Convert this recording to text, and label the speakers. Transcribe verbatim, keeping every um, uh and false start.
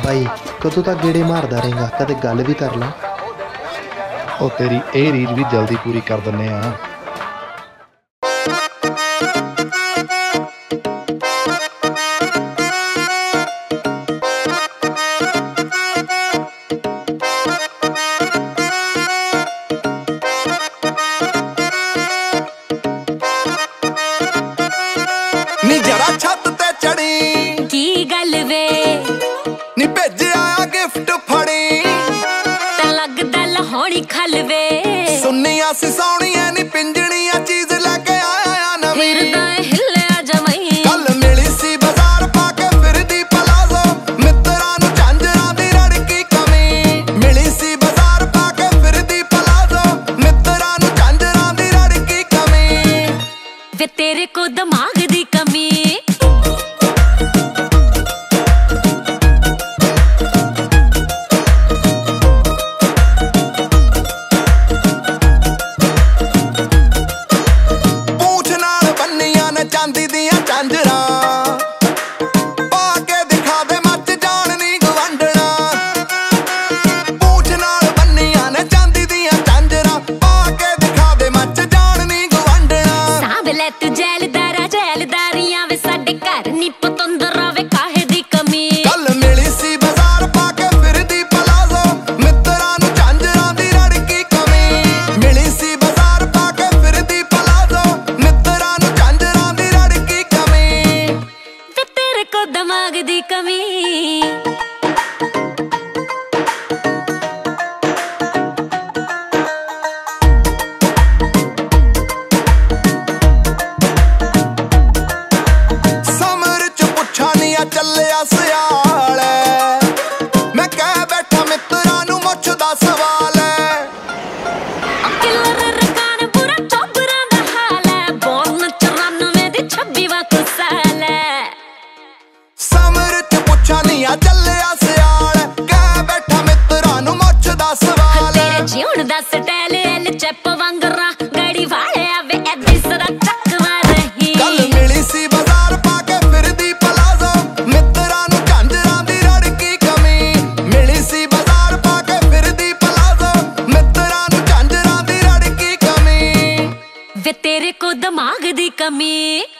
Speaker 1: भाई कदों तक गेड़े मारदा रहेगा, कदे गल भी कर ला।
Speaker 2: ओ तेरी ए रीज भी जल्दी पूरी कर दिन्ने आ।
Speaker 3: नी जरा छत ते चढ़ी
Speaker 4: की गल वे
Speaker 3: नी भेजे आया गिफ्ट फड़ी
Speaker 4: ते लगदा लहोनी खल वे
Speaker 3: सुनिया सी सोहणियां नी पिंजणियां चीज लेके आया नवीं
Speaker 4: फिरदा हिल्लिया जमई
Speaker 3: कल मिली सी बाजार पाके फिरदी पलाजो मित्रां नू झांजरां दी रड़की कमी मिली सी बाजार पाके फिरदी पलाजो मित्रां नू झांजरां दी रड़की कमी
Speaker 4: वे तेरे को दिमाग दी कमी
Speaker 3: चांदी दियां झांजरां पाके दिखा दे मच जान नी गवंडना पूछ नाल बन्नियां ने चांदी दियां झांजरां पाके दिखा दे मच जान नी गवंडना
Speaker 4: सांभ लै तू जैलदारा जैलदारियां वे साडे घर नी पतंदरा वे काहे दी कमी
Speaker 3: कल मिली सी बाजार पाके फिरदी पलाजो मित्रां नू झांजरां दी रड़की कमी मिली सी बाजार पाके फिरदी पलाजो मित्रां नू झांजरां दी रड़की कमी
Speaker 4: वे तेरे को दिमाग दी कमी
Speaker 3: ਚੱਲਿਆ ਸਿਆਲ ਮੈਂ ਕਹਿ ਬੈਠਾ ਮਿੱਤਰਾਂ ਨੂੰ ਮੁੱਛ ਦਾ ਸਵਾਲ
Speaker 4: ਕਿਲਰ ਰਕਾਨ ਬੁਰਾ ਚੋਬਰਾਂ ਦਾ ਹਾਲ ਹੈ ਬੋਨ ਚੁਰਾਨਵੇਂ ਦੀ ਛੱਬੀ ਵਾ ਕੁਸਾਲ
Speaker 3: ਸਮਰ ਚ ਪੁੱਛਾਂ ਨੀ ਆ ਚੱਲਿਆ ਸਿਆਲ ਕਹਿ ਬੈਠਾ ਮਿੱਤਰਾਂ ਨੂੰ ਮੁੱਛ ਦਾ ਸਵਾਲ
Speaker 4: ਤੇਰੇ ਜਿਉਣ ਦਾ ਸਟਾਈਲ ਐਲ ਚੈਪ ਵਾਂਗਰਾ ਗੜੀ ਵਾਲਿਆ ਵੇ ਐਦੀ ਸਦਾ ਚੱਕਵਾ ਰਹੀ
Speaker 3: ਕੱਲ ਮਿਲੀ ਸੀ ਬਾਜ਼ਾਰ ਪਾਕੇ ਫਿਰਦੀ ਪਲਾਜ਼ੋ ਮਿੱਤਰਾਂ ਨੂੰ ਝਾਂਜਰਾਂ ਦੀ ਰੜਕੀ ਕਮੀ ਮਿਲੀ ਸੀ ਬਾਜ਼ਾਰ ਪਾਕੇ ਫਿਰਦੀ ਪਲਾਜ਼ੋ ਮਿੱਤਰਾਂ ਨੂੰ ਝਾਂਜਰਾਂ ਦੀ ਰੜਕੀ ਕਮੀ
Speaker 4: ਵੇ ਤੇਰੇ ਕੋ ਦਿਮਾਗ ਦੀ ਕਮੀ